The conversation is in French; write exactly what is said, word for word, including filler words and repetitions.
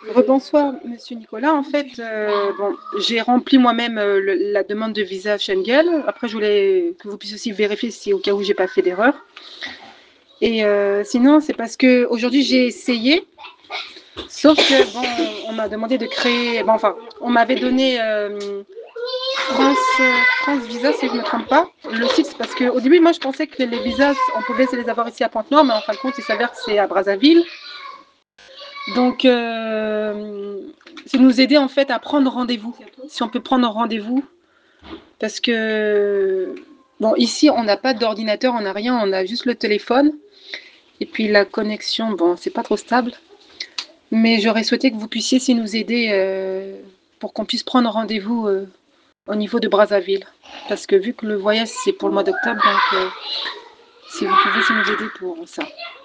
Rebonsoir, Monsieur Nicolas. En fait, euh, bon, j'ai rempli moi-même euh, le- la demande de visa Schengen. Après, je voulais que vous puissiez aussi vérifier si au cas où j'ai pas fait d'erreur. Et euh, sinon, c'est parce que aujourd'hui j'ai essayé, sauf que bon, on m'a demandé de créer. Bon, enfin, on m'avait donné euh, France, euh, France Visa, si je ne me trompe pas. Le site, c'est parce qu'au début, moi, je pensais que les visas, on pouvait les avoir ici à Pointe-Noire, mais en fin de compte, il s'avère que c'est à Brazzaville. Donc, euh, c'est nous aider en fait à prendre rendez-vous. Si on peut prendre rendez-vous, parce que bon, ici on n'a pas d'ordinateur, on n'a rien, on a juste le téléphone. Et puis la connexion, bon, c'est pas trop stable. Mais j'aurais souhaité que vous puissiez si nous aider euh, pour qu'on puisse prendre rendez-vous euh, au niveau de Brazzaville. Parce que vu que le voyage c'est pour le mois d'octobre, donc euh, si vous pouvez si nous aider pour ça.